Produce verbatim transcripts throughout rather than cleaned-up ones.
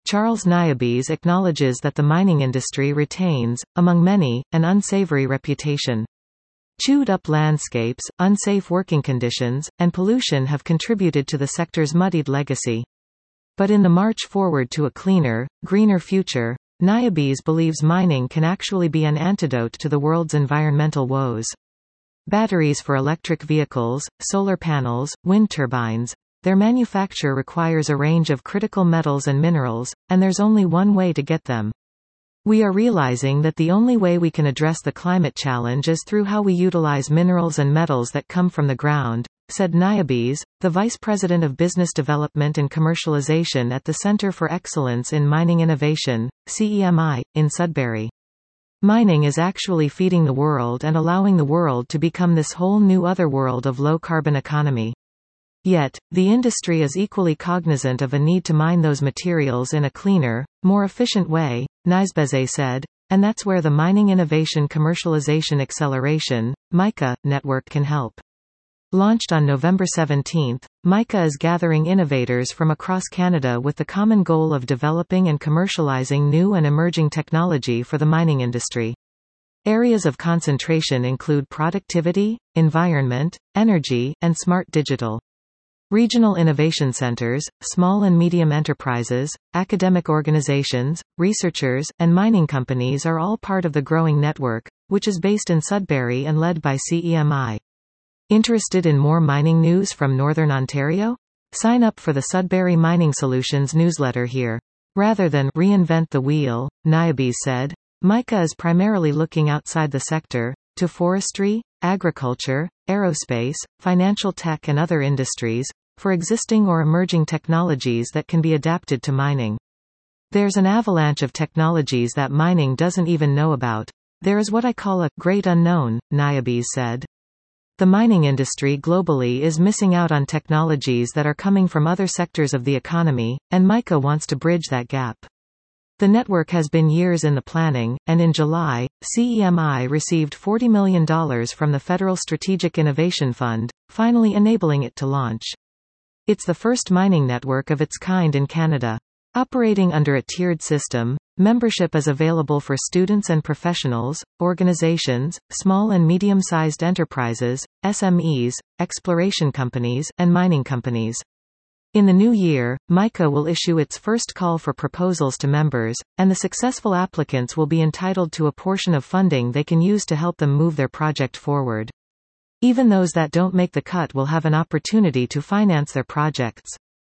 Charles Niobes acknowledges that the mining industry retains, among many, an unsavory reputation. Chewed-up landscapes, unsafe working conditions, and pollution have contributed to the sector's muddied legacy. But in the march forward to a cleaner, greener future, Niobes believes mining can actually be an antidote to the world's environmental woes. Batteries for electric vehicles, solar panels, wind turbines, their manufacture requires a range of critical metals and minerals, and there's only one way to get them. We are realizing that the only way we can address the climate challenge is through how we utilize minerals and metals that come from the ground, said Niobes, the Vice President of Business Development and Commercialization at the Center for Excellence in Mining Innovation, C E M I, in Sudbury. Mining is actually feeding the world and allowing the world to become this whole new other world of low-carbon economy. Yet, the industry is equally cognizant of a need to mine those materials in a cleaner, more efficient way, Niobes said, and that's where the Mining Innovation Commercialization Acceleration, MICA, network can help. Launched on November seventeenth, MICA is gathering innovators from across Canada with the common goal of developing and commercializing new and emerging technology for the mining industry. Areas of concentration include productivity, environment, energy, and smart digital. Regional innovation centers, small and medium enterprises, academic organizations, researchers, and mining companies are all part of the growing network, which is based in Sudbury and led by C E M I. Interested in more mining news from Northern Ontario? Sign up for the Sudbury Mining Solutions newsletter here. Rather than reinvent the wheel, Niobes said, MICA is primarily looking outside the sector, to forestry, agriculture, aerospace, financial tech and other industries, for existing or emerging technologies that can be adapted to mining. There's an avalanche of technologies that mining doesn't even know about. There is what I call a great unknown, Niobes said. The mining industry globally is missing out on technologies that are coming from other sectors of the economy, and MICA wants to bridge that gap. The network has been years in the planning, and in July, C E M I received forty million dollars from the Federal Strategic Innovation Fund, finally enabling it to launch. It's the first mining network of its kind in Canada. Operating under a tiered system, membership is available for students and professionals, organizations, small and medium-sized enterprises, S M Es, exploration companies, and mining companies. In the new year, MICA will issue its first call for proposals to members, and the successful applicants will be entitled to a portion of funding they can use to help them move their project forward. Even those that don't make the cut will have an opportunity to finance their projects.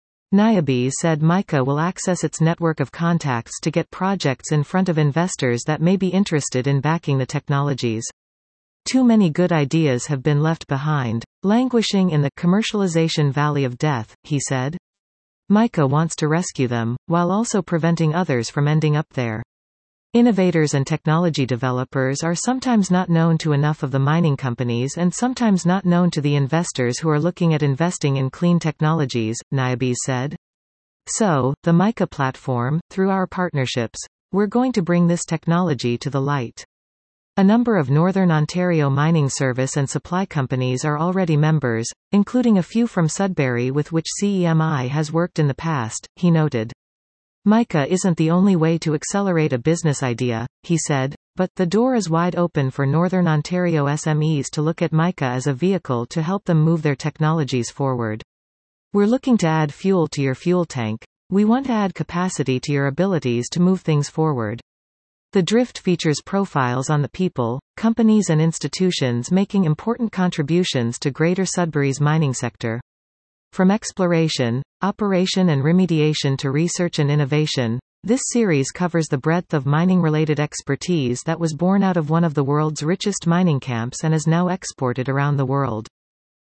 Niobes said MICA will access its network of contacts to get projects in front of investors that may be interested in backing the technologies. Too many good ideas have been left behind, languishing in the commercialization valley of death, he said. MICA wants to rescue them, while also preventing others from ending up there. Innovators and technology developers are sometimes not known to enough of the mining companies and sometimes not known to the investors who are looking at investing in clean technologies, Niobes said. So, the MICA platform, through our partnerships, we're going to bring this technology to the light. A number of Northern Ontario mining service and supply companies are already members, including a few from Sudbury with which C E M I has worked in the past, he noted. MICA isn't the only way to accelerate a business idea, he said, but the door is wide open for Northern Ontario S M Es to look at MICA as a vehicle to help them move their technologies forward. We're looking to add fuel to your fuel tank. We want to add capacity to your abilities to move things forward. The drift features profiles on the people, companies and institutions making important contributions to Greater Sudbury's mining sector. From exploration, operation and remediation to research and innovation, this series covers the breadth of mining-related expertise that was born out of one of the world's richest mining camps and is now exported around the world.